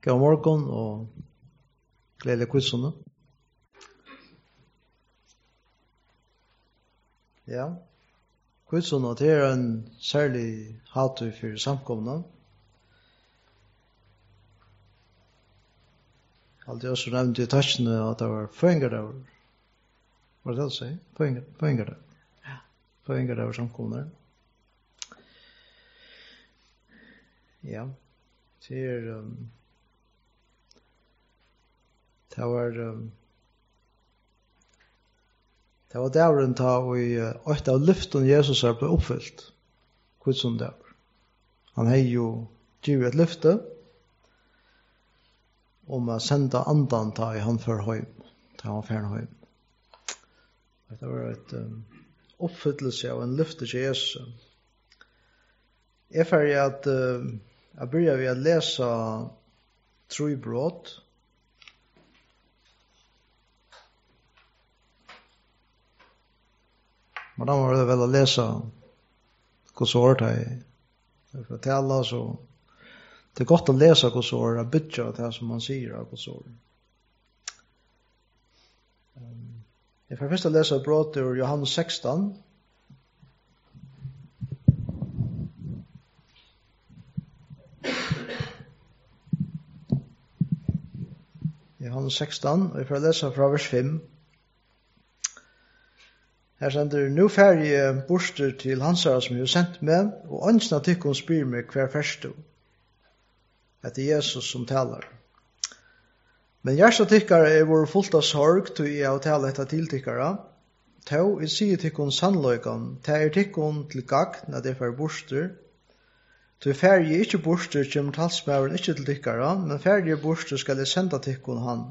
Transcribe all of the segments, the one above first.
God morgon og gledelig quizene. Ja, quizene det en særlig hatt for samkomne. Alltid også nevnte i touchene at det var poenger der. Hva det å si? Poenger der. Ja, poenger der var samkomne. Ja, det det var dævren ta og åtte av lyften Jesus ble oppfyllt. Hvor som det var. Han har jo givet et lyfte om å sende andan ta i han for høym. Ta han for høym. Det var et oppfyllelse av en lyfte til Jesus. Jeg er ferdig at jeg begynner ved å lese trojbrott. Men da var det vel å lese hos år til å tale, så det er godt å lese hos år, å bytte det som man sier hos år. Jeg får først å lese et brott ur Johannes 16. Johannes 16, og jeg får lese fra vers 5. Her sender nu ferie borster til hansara som jeg har sendt med, og ønsken av tykkene spyr meg hver første. Det er Jesus som taler. Men hjertet tykkere er vår fullt av sorg til jeg har tale etter til tykkere. Tau, jeg sier tykkene sannløyken, det er tykkene til gagn at det er borster. Til ferie ikke borster kommer talsmæveren ikke til tykkere, men ferie borster skal jeg sende tykkene han.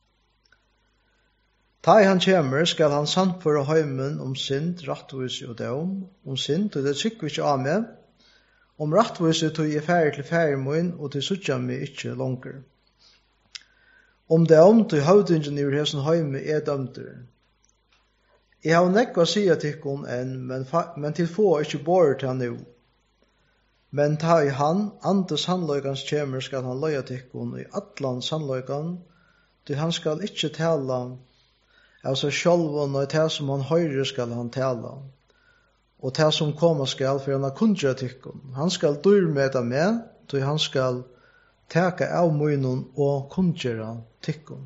Ta i han kommer, skal han sannføre heimen om synd, rattvise og døm, om synd, og det trykker vi ikke av med, om rattvise tog jeg ferie til feriemån, og til suttja meg ikke langer. Om døm, tog høvdingen i hesen heime er dømter. Jeg har nekva å si til henne enn, men til få ikke bor til han nå. Men ta i han, andre sannløykans kommer, skal han løye til henne i atlan sannløykan, til han skal ikke tale av seg selv og det som han høyre skal han tale. Og det som kommer skal, for han har kundra tykken. Han skal dyrmeta med, til han skal teka av munnen og kundra tykken.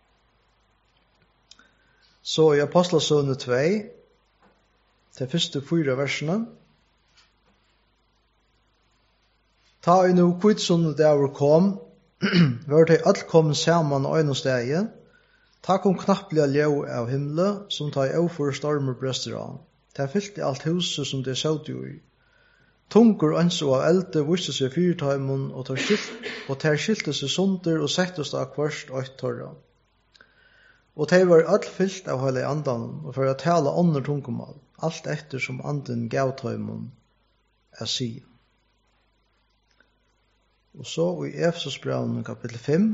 Så i Apostlasøvne 2, til første 4 versene. Ta i nu kvitsundet der kom, var det alt kom sammen og øyne steget. Ta kom knapplega ljau av himle, som ta i over stormer brester av. Ta fyllt i alt huset som det saut jo i. Tungur anså av elde viste seg fyrtøymon, og ter skilte seg sunder og settest av hverst og ett torra. Og de var alt fyllt av hele andan, og for å tale ånder tungumal, alt etter som anden gav tøymon er si. Og så i Efesosbrevnen kapittel 5,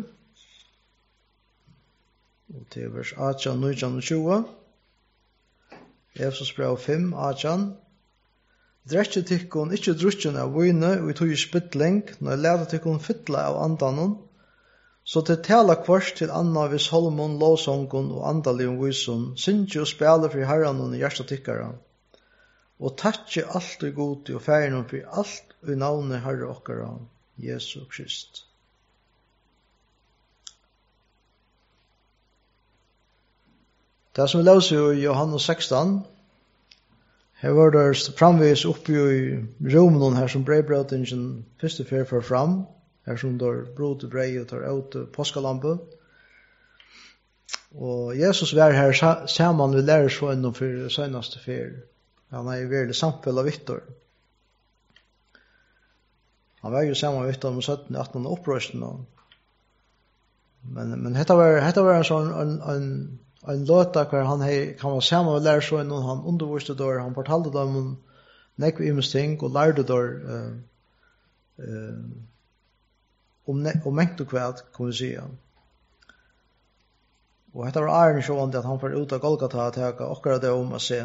og til vers 18, 19 og 20. Efesos brev 5, 18. Drekje tykkun ikkje drukken av vine, og i tog spytling, når leta tykkun fytla av andanon, så til tala kvart til anna vis holmon, lovsongon og andalion vyson, synkje og spela fri herranon i hjersta tykkara, og takkje alt i gode og feirenom fri alt i navnet herre okkara, Jesu Krist. Det som vi løser i Johannes 16, her var det framvis oppi i rommen her som brevbrøtingen første fer for fram, her som der brot brei og tar ut påskalampe. Og Jesus var her sammen med lærersvønnen for sønnaste fer. Han er veldig samfunn av Victor. Han var jo sammen med Victor om 17-18 opprørsene. Men dette var en sånn en låta hver han var sammen med lærersvønnen, og han underviste der, han fortalte dem om nekve imesting, og lærte der om mengt og kvæt, kan vi si. Og dette var æren sjående at han var ut av Golgata og teka akkurat det om å se.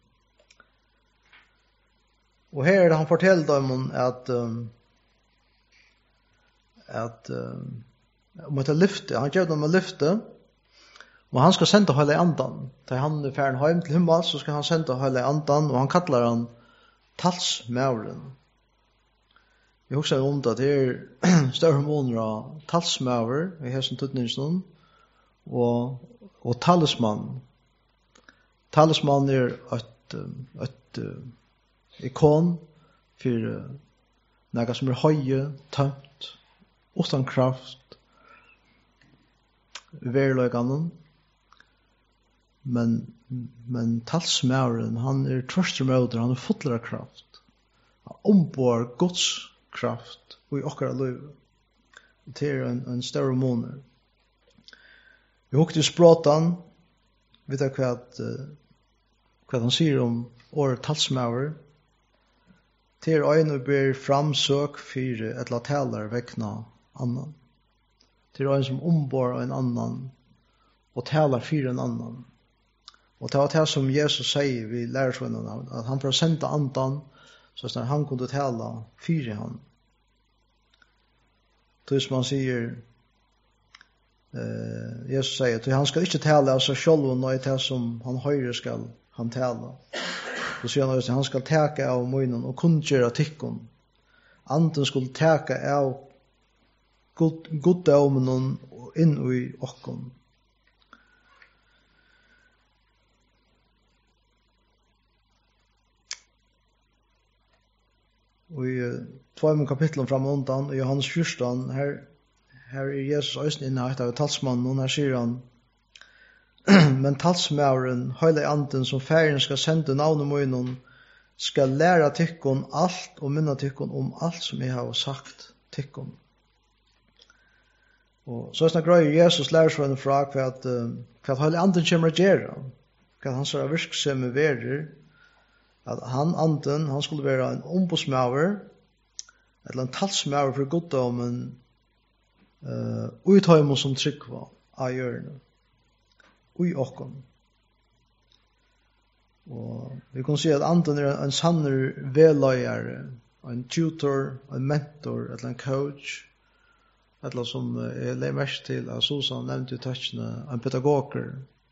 Og her han forteller dem at om att lyfta. Han ger dem att lyfta. Och han ska sända hela andan. Där han är färden hem till himmel så ska han sända hela andan och han kallar han talsmauren. Jag huskar om det är större månader av talsmaur i hästen tutningsnån och talisman. Talisman är ett ikon för något som är höje, tömt, utan kraft, verkligheten. Men talsmauren, han är tröstermoder, han är full av kraft. Han ombor Guds kraft och i åkara liv. Det är en större månad. Vi åkte i språtan, vet jag vad han säger om året talsmaurer. Det är en och ber framsök för ett latalar väckna annan. Det är en som ombor en annan och talar för en annan. Och det var det som Jesus säger vid lärsvännen att han får sända andan så att han kunde tala för han. Det som han säger Jesus säger att han ska inte tala av sig själv och det som han höjer ska han tala. Så säger han att han ska täcka av munnen och kundgöra tyckon. Anden skulle täcka av goddaumen in i okkon. Och i 2 kapitlen fram undan i Johannes 14 här är Jesus östen inne av talsmannen och här säger han men talsmauren höjle anden som färgen ska sända navnet munnen ska lära tyckon allt och minna tyckon om allt som jag har sagt tyckon. Och så snackar Jesus lärsvännen från vad höjle anden kommer att göra. Vad han så verksamma värder att han skulle vara en ombudsmaur eller en talsmaur för goddomen uthöjmon som tryggva av hjörne ui okkon. Og vi kan se at anden er en sanner veløyere, en tutor, en mentor, eller en coach, eller som jeg legger mest til at Susan nevnte i touchene, en pedagoger,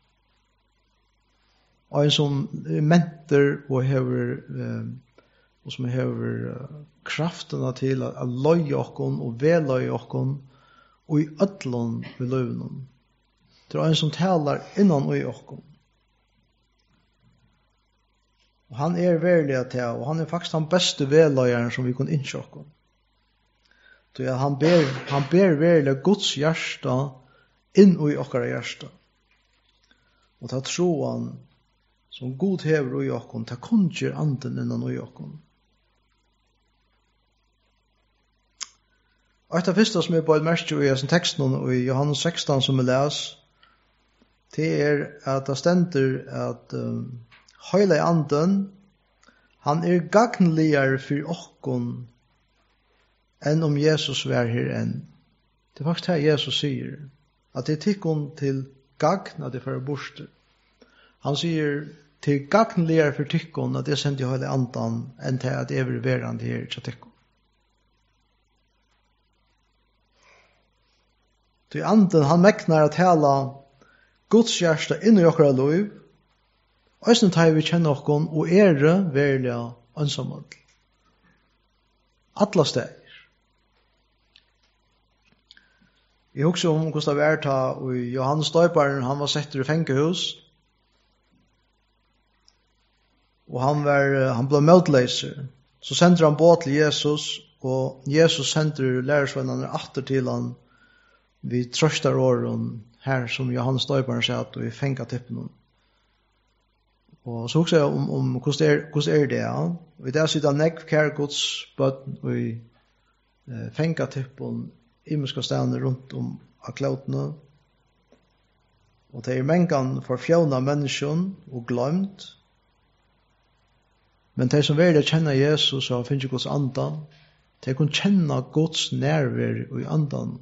og en som er mentor og hever og som hever kraften til at løye okkon og veløye okkon og i ødlån ved løvnen. Det er en som talar innan i okkon. Og han er verlig til, og han er faktisk den beste veløyeren som vi kan innsjå okkon. Han ber verlig Guds hjärsta inn i okkara hjärsta. Og ta troan som God hever i okkon, ta kunngjør anden innan i okkon. Og et av første som er på et merke i teksten i Johannes 16 som vi leser, det er at det stender at høyla i anden, han er gagnligere for okkon enn om Jesus var her enn. Det er faktisk det Jesus sier, at det er tikkon til gagn at det fører borster. Han sier til gagnligere for tikkon at det sender høyla i anden enn til at det er verande her til tikkon. Til anden, han meknar at hela Guds hjärsta inn i okkara liv, og tar vi kjenne okkon og verlig ansamhet. Alla steg. Jeg husker om hvordan det var ta og Johannes Døyparen, han var sett i fengehus, og han ble møtleiser. Så sender han båt til Jesus, og Jesus sender lærersvennerne atter til han, vi trøstar åren her som Johannes Døyparen satt og i fengatippen. Og så husker jeg om hvordan det ja. Og i det sitter nekv kjær Guds bøtten og i fengatippen imenska stedene rundt om av klautene. Og det mengan for fjøna mennesken og glømt. Men de som vil kjenne Jesus og finner Guds andan, de kan kjenne Guds nærvær i andan.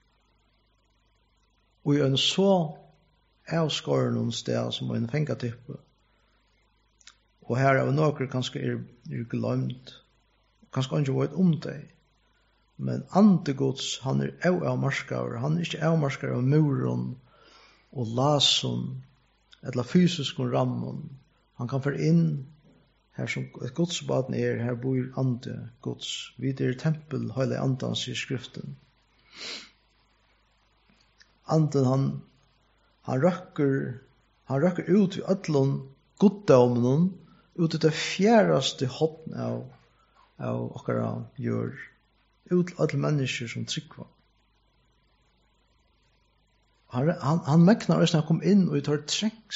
Og i en så avskåren sted som en fengatippe. Og her er noen kanskje er glemt, kanskje ikke vært om det. Men andegods, han avmarskar, han ikke avmarskar av muren og lasen, eller fysisk rammen. Han kan få inn her som et godsbaden her bor ande gods. Vi tempel, hele andans i skriften. Anden han røkker ut i ødlån goddommen, ut i det fjæraste hotn av okkara gjør, ut til alle mennesker som tryggva. Han meknar hvis han kom inn og i tar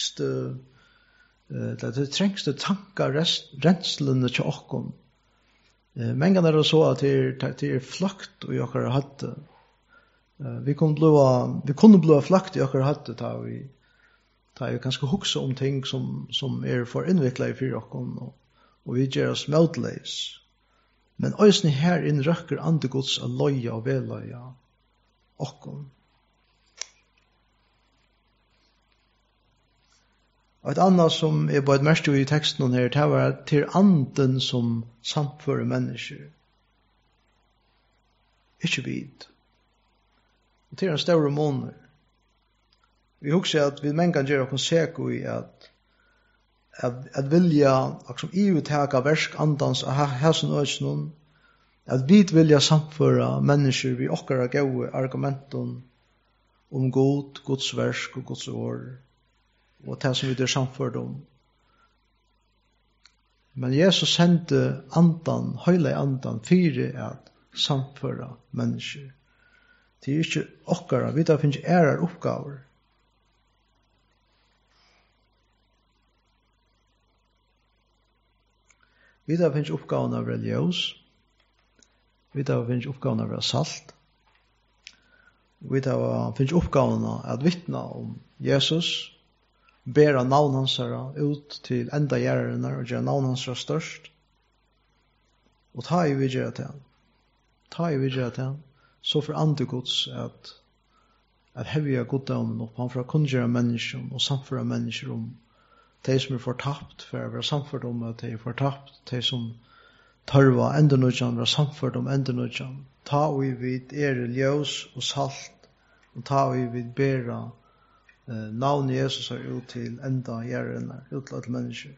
trengste tankar renslene til okkon. Mengan det så at det flakt og okkara hadde. Vi kunne bli flakt i okkara hadde ta vi kanskje hugsa om ting som for innvikla i fyrir okkon og vi gjør oss møtleis. Men øysni her inn røkker andegods a loja og veløya okkon. Og et annet som bare et mest i teksten her, det var til anden som samfører mennesker. Ikke vid. Og til en større måneder. Vi husker at vi mengan gjør oss seko i at vilja som iuttaka versk andans av hæsen øysnun, at vi vilja samføra mennesker vi okkara gode argumenten om god, Guds versk og Guds ord, og det som vi der samført om. Men Jesus sendte andan, høyle andan, fyrir at samføra mennesker. Det ikke okkara, vi da finnes ærar oppgaver. Vi da finnes oppgaven av religiøs. Vi da finnes oppgaven av salt. Vi da finnes oppgaven av at vittna om Jesus, bæra navn hans ut til enda gjerrene og gjøre navn hans størst. Og ta i vi gjøre til så for andegods at hevja goddommen opp, han for å kunngjøre mennesker og samføre mennesker om de som fortapt, for å være samført om at de fortapt, de som tørva endernødjan, være samført om endernødjan. Ta vi vid ljøs og salt, og ta vi vid bæra navn Jesus ut til enda gjerrene, ut til alle mennesker.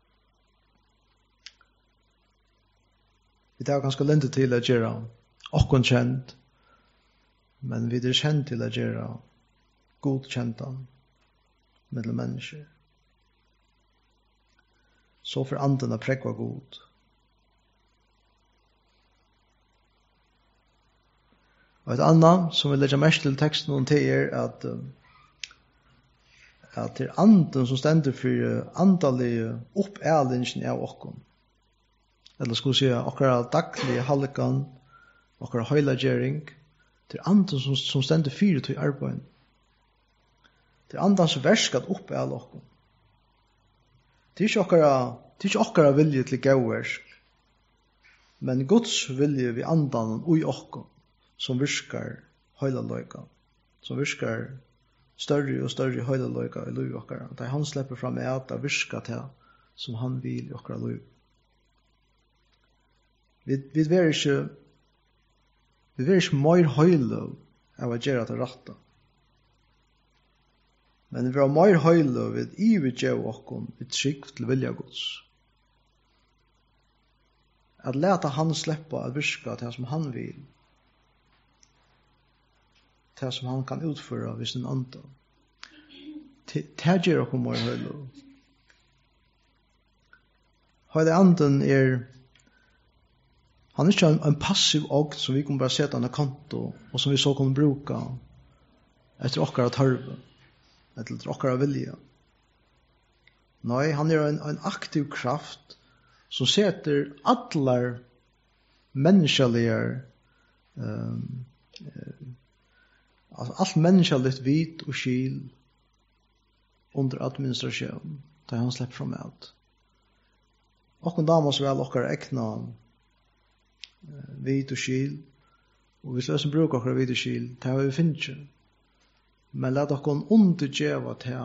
Vi tar ganske lente til å gjøre okkon kjent, men vi kjent til å gjøre god kjentan mellom mennesker. Så for anden å prekva god. Og et annet som vi legger mest til teksten om til at det anden som stender for andalige oppælingen av okkon. Eller skulle si okkara daglige halkan, okkara høylagjering, det anden som stender for til arbeid. Det anden som verskat oppæl okkon. Det er ikke okkara vilje til gauversk, men Guds vilje vi andan ui okkon, som virkar høylaløyga, som virkar større og større høylaløyga i liv okkara. Da han slipper fram at det virkar til som han vil i okkara liv. Vi er ikke mer høyløy av å gjøre det rette. Men vi har mer høylo ved ividgjøv okkon vi trygg til vilja Guds. At leta han sleppa at virka til som han vil. Til som han kan utføre ved sin andan. Det gjør okkon mer høylo. Høyde anden han er ikke en passiv åkt som vi kan bare sette an konto og som vi så kan bruka etter okkara tarve. Eller okkara vilja. Nei, han er en aktiv kraft som setter allar menneskeligar alt menneskeligt vit og skil under administrasjon da han slipper fram alt. Okkon damas vel okkara ekna vit og skil og hvis vi som bruker okkara vit og skil det har vi finnes ikke. Men lat okkon undergjeva til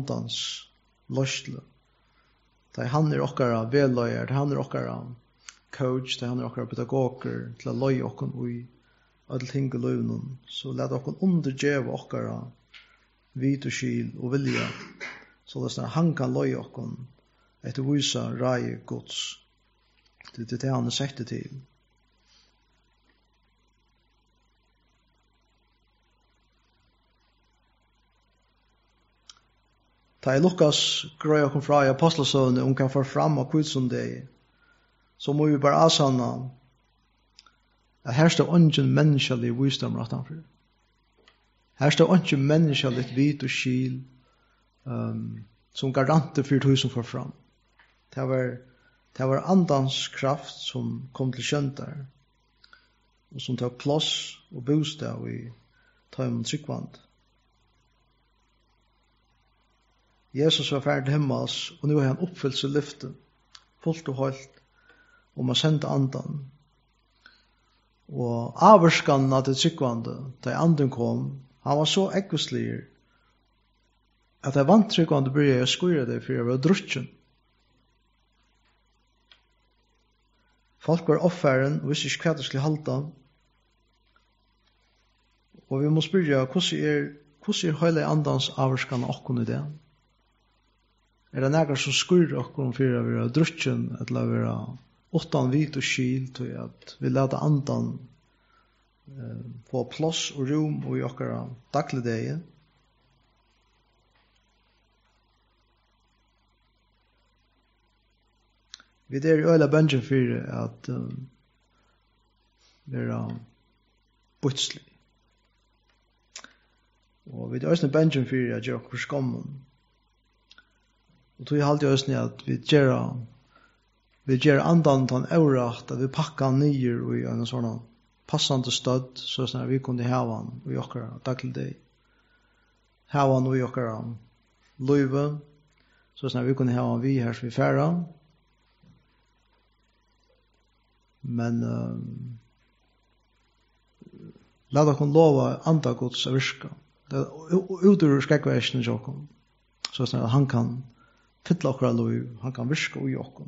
andans løsle. Da han okkara veløyer, han okkara coach, det han okkara pedagoger til å løye okkon i alle ting i løvnen, så lad okkon undergjeva okkara vit og skil og vilja, så det han kan løye okkon etter vysa rai gods. Det er det han sagt det til. Da Lukas grøy okkom fra i apostelsøvne kan få fram av kvidsundegi, så må vi bare asanna at her står ungen menneskelig visdom rett anfor. Her står ungen menneskelig vit og skil som garanter for det som får fram. Det var andans kraft som kom til kjøntar og som tok plass og bostad i tøymon tryggvand. Jesus var ferdig himmels, og nu har han oppfyllt seg lyftet, fullt og holdt, om å sende andan. Og averskan av det tryggvande, da anden kom, han var så ekvislig, at det vant tryggvande bryr å skure det for å være drutjen. Folk var offeren, og visste ikke hva det skulle halda. Og vi må spørre, hvordan hele andans averskan av okkon i det? Det nægar som skurr okkon for å være drutjen, eller å være åttan vit og skil, til at vi lade andan få plass og rom og i okkara dagligdeie. Vi er i øyla bøngen for at være butslig. Og vi er også bøngen for at gjøre okkur skammen. Og tog halte jeg også at vi gjør andan til en øvrakt, at vi pakkar han nyer i en sånn passande stødd, så at vi kunne hava han i okkara dagligdag. Hava han i okkara løyve, så at vi kunne hava han vi her som vi færa. Men la dere lova andagods å virka. Utur skrekkvæsene tjokken, så at han kan fylla okkara løyve, han kan virka i okkon.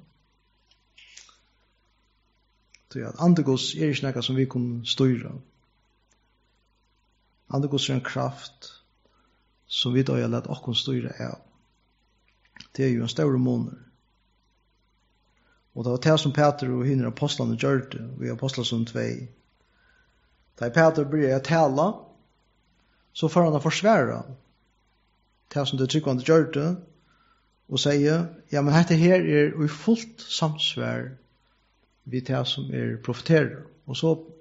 Så at andagods ikke nekka som vi kan styra. Andagods en kraft som vi da har lett okkon styra av. Det jo en større måneder. Og det var det som Peter og hinner apostlene gjørte i Apostelsund 2. Da Peter begynte å tala, så får han å forsvære det som det tryggvande gjørte, og sier, ja, men dette her i fullt samsvær vid det som profeterer. Og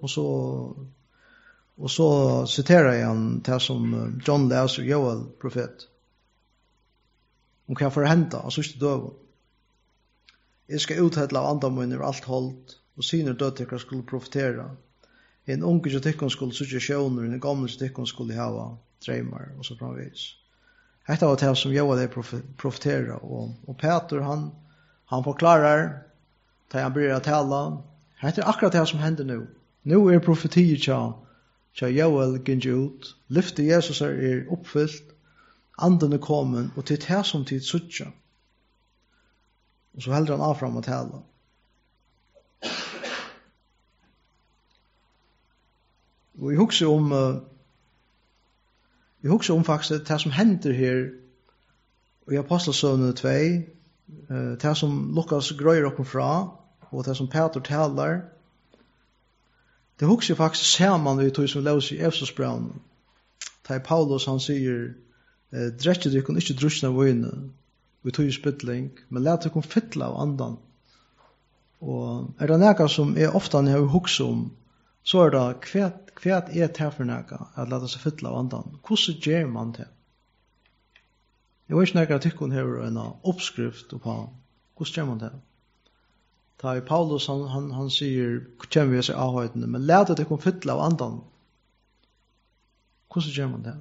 så citerer han det som John leser, Joel profet, om hva får hente av sørste døven. Jeg skal uthedla av andamunner alt holdt, og syner dødtikker skulle profetera. En unge tikkun skulle sutja sjåner, en gamle tikkun skulle hava dreymar, og så framvis. Hetta var det som Joel profetera, og Peter, han forklarar, da han börjar tala, hetta akkurat det som hender nu. Nu profetiet tja Joel ginge ut, lyfte Jesus oppfyllt, anden kommen, og til det som tid sutja. Og så heldur han av fram å tala. Og jeg husker om faktisk det som hender her i Apostelsøvne 2, det som Lukas grøyer oppen fra, og det som Peter talar, det husker faktisk saman vi tog som løs i Efesosbrevn. Det Paulus han sier, drekje dykon ikke drusna vøyne, vi tog i spytling, men lät dykon fytla av andan. Og det neka som ofta når jeg husker om, så det hva det for neka, at leta seg fytla av andan. Hvordan gjør man det? Jeg vet ikke neka at dykon har en oppskrift på hvordan gjør man det? Da Paulus han sier, kommer vi å se avhøytene, men leta dykon fytla av andan. Hvordan gjør man det?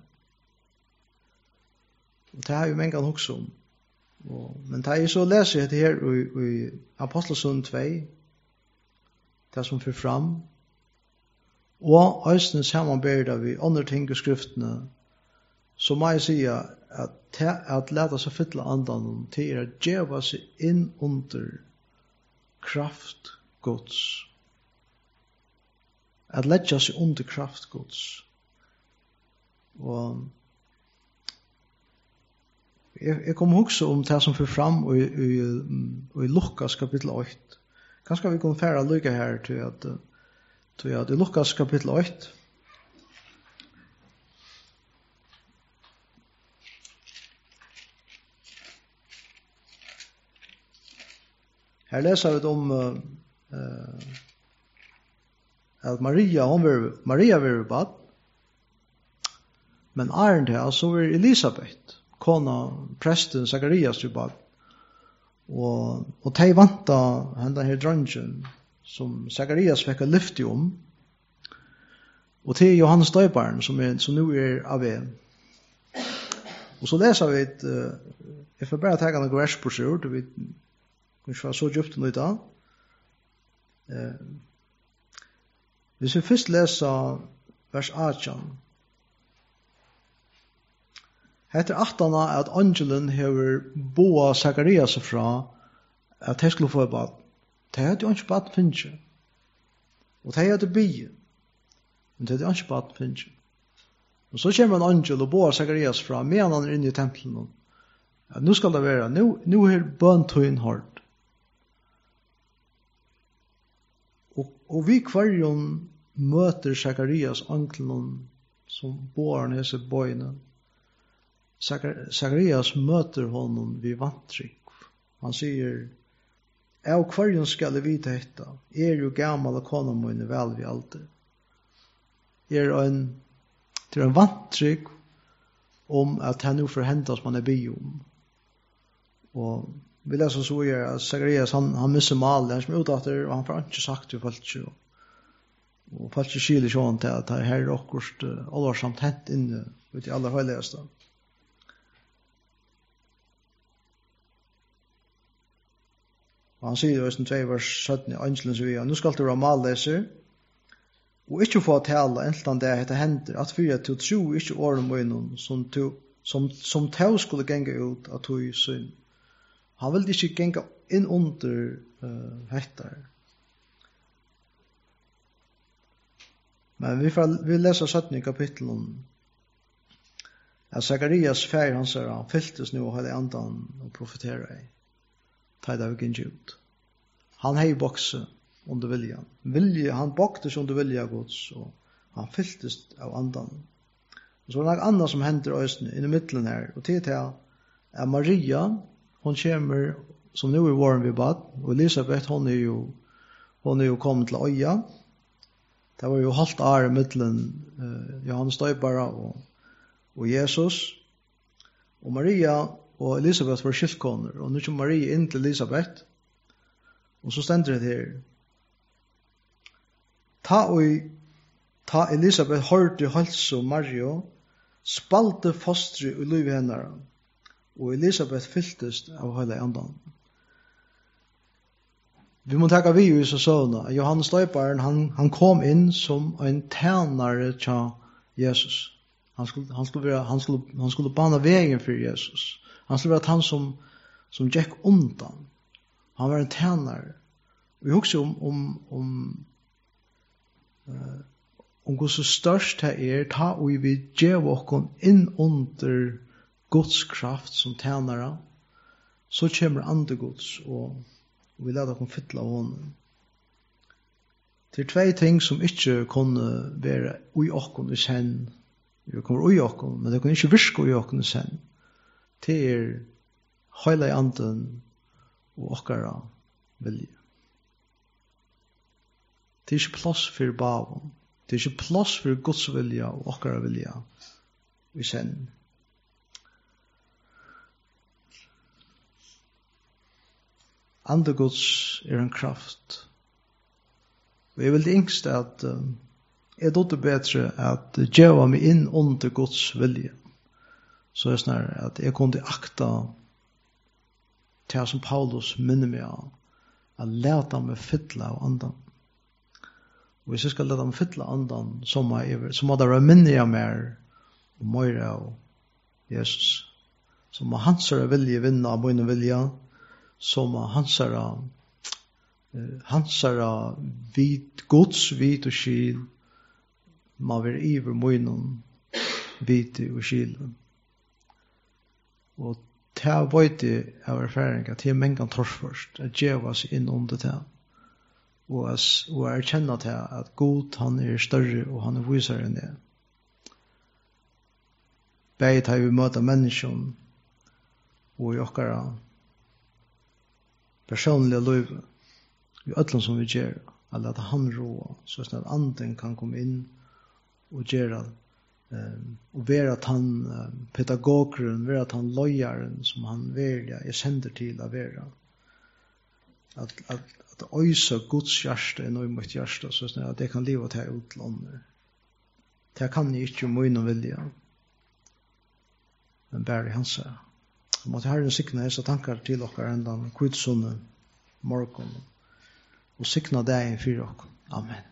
Og det har jo mange husker om. Men da jeg så leser jeg det her i Apostelsund 2, det som fyrir fram, og æsnes samanberda vi andre ting i skriftene, så må jeg si at leta seg fytla andan til å djeva seg inn under kraft Guds. At leggja seg under kraft Guds. Og jeg kom hugsa det som fyrir fram i Lukas kapitel 8. Kanskje vi kunne færa lykka her til at i Lukas kapitel 8 her leser vi om at Maria var bad, men Arne til så var Elisabeth, kona presten Zacharias var bad. Og de vanta henne her dronjen som Zacharias fikk lyft om, og til Johannes Døyparen som nu av en. Og så leser vi jeg får bare ta noen vers på seg, du vet, kanskje var så djupt noe i dag. Hvis vi først leser vers 18, heter 18 at angelen hever boa Zacharias fra at de skulle få et bad. De hadde jo ikke bad finnes. Og de hadde bygge. Men de hadde ikke bad finnes. Og så kommer en angel og boa Zacharias fra medan han inne i tempelen. At nå skal det være, nå er bøntøyen hårdt. Og vi kvarjon møter Zacharias angelen som boar hese bøyene. Zacharias møter honom vid vantryck. Han sier, av kvarjon skal jeg vite dette. Jo gammal og kona mine vel vid alder. Til en vantryck om at han nu forhentas man biom. Og vi leser så at Zacharias han misser malet, han som utdatter, og han får ikke sagt til folk. Og folk skiller sånn til at det her akkurat alvarsamt hent inne ut i aller høyligste. Og han sier i 2 vers 17 i angelen så vi nå skal det være malleser, og ikke få tale enten det heter hender, at for at du tror ikke årene møgnen som tau skulle genge ut av tog synd. Han ville ikke genge inn under hettar. Men vi leser 17 kapitlen at Zacharias fær han sier han fylltes nu og hadde andan og profeterer i. Taida vi gynge ut. Han hei bokse under viljan. Han boktes under vilja Guds og han fylltes av andan. Og så var det noe annet som hender øyne i middelen her. Og til er Maria, hon kommer som nu i våren vi bad, og Elisabeth hon er jo kommet til øya. Det var jo halvt år i middelen Johannes Døypara og Jesus. Og Maria og Elisabeth var skiltkoner, og nå kommer Maria inn til Elisabeth, og så stender det her. Ta Elisabeth hørte halso Mario, spalte fostre i livet henne, og Elisabeth fylltes av hele andan. Vi må takke vi i sånne. Johannes Døyparen, han kom inn som en tjenare til Jesus. Han skulle bana veien for Jesus. Han skulle være han som gikk undan. Han var en tjenare. Vi husker om hvor så størst det ta og vi gjør oss inn under Guds kraft som tjenare, så kommer andre Guds og vi leder oss fytle av honom. Det 2 ting som ikke kunne være ui okkon i sen. Vi kommer ui okkon, men det kunne ikke virke ui okkon i sen. Det høyla i anden og okkara vilje. Det ikke plass for bavon. Det ikke plass for Guds vilja og okkara vilja i sen. Andegods en kraft. Og jeg vil det yngste at jeg dotter bedre at djeva meg inn under Guds vilje. Så er det at jeg kunne akta til som Paulus minner meg av at leta meg fylla av andan. Og hvis jeg skal leta meg fylla av andan så må det være minner av mer og mer av Jesus. Så må hans vilje vinne av min vilje, så må hans hansara vid Guds vid og skil må være iver munnen vid og skilen. Og ta vøyde av erfaring at det er mengan torførst at djeva seg inn under det og erkjenne til at Gud han er større og han er visere enn det. Begge tar vi møte mennesken og i okkara personlige liv i ødelen som vi gjør eller at han råd så at anden kan komme inn og gjøre og være at han pedagogeren, være at han løyeren som han velger er sender til å være. At øyse Guds hjerte er noe mot hjerte, så at det kan leve til utlandet. Det kan jeg ikke må inn og vilje, men bare i hans her. Og måtte Herren sikne hese tanker til dere enda kvidsonne morgen, og sikne deg for dere. Amen.